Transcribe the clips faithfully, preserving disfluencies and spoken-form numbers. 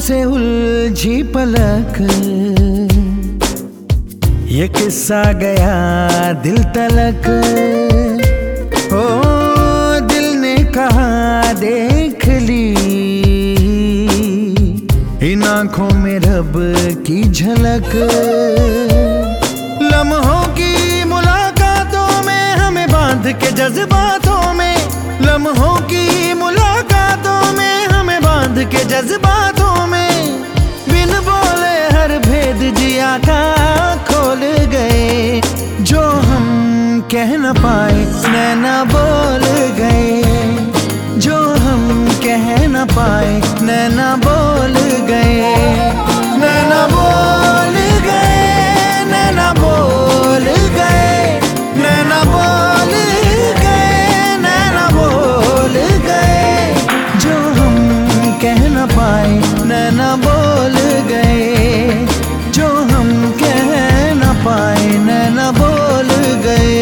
से उलझी पलक, ये किस्सा गया दिल तलक। ओ दिल ने कहा देख ली, इन आँखों में रब की झलक। लम्हों की मुलाकातों में हमें बांध के जज्बातों में, लम्हों की मुलाकातों में हमें बांध के जज्बातों में, बिन बोले हर भेद जिया का खोल गए। जो हम कह न पाए नैना बोल गए, जो हम कह न पाए नैना बोल गए। नैना बोल गए, नैना बोल गए, नैना बोल गए, नैना बोल गए। जो हम कह न पाए नैना बोल गए, जो हम कह न पाए नैना बोल गए।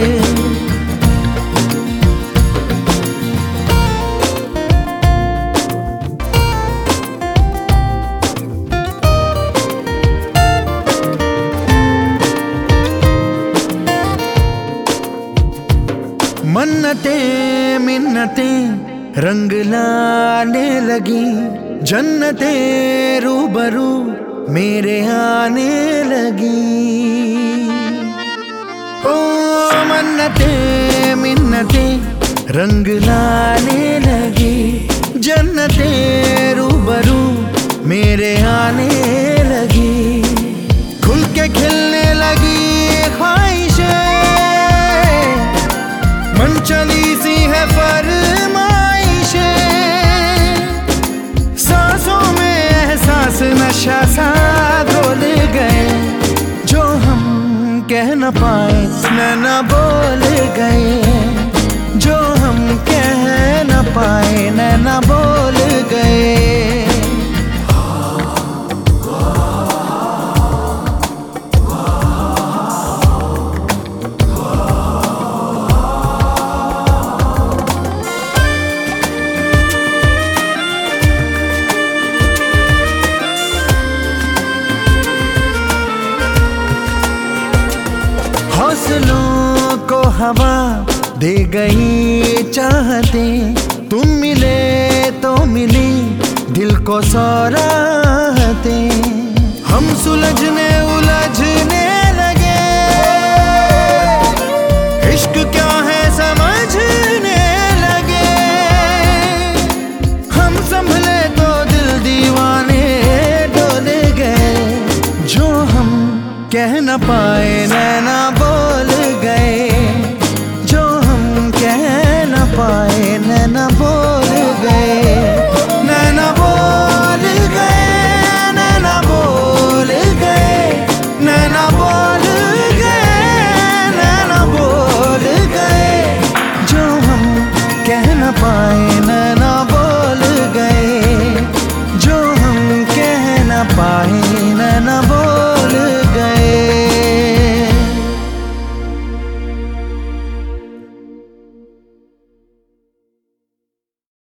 मन्नतें मिन्नतें रंग लाने लगी, जन्नतें रूबरू मेरे आने लगी। ओ मन्नतें मिन्नतें रंग लाने लगी, जन्नतें रूबरू मेरे आने लगी। खुल के खिलने लगी ख्वाहिशें, मन चली सी है फरमाइशें, सांसों में एहसास नशा सा घोल गए। जो हम कह न पाए नैना बोल गए, जो हम कह न पाए नैना बोल गए। हौसलों को हवा दे गई चाहते, तुम मिले तो मिली दिल को सौ राहतें। हम सुलझने उलझने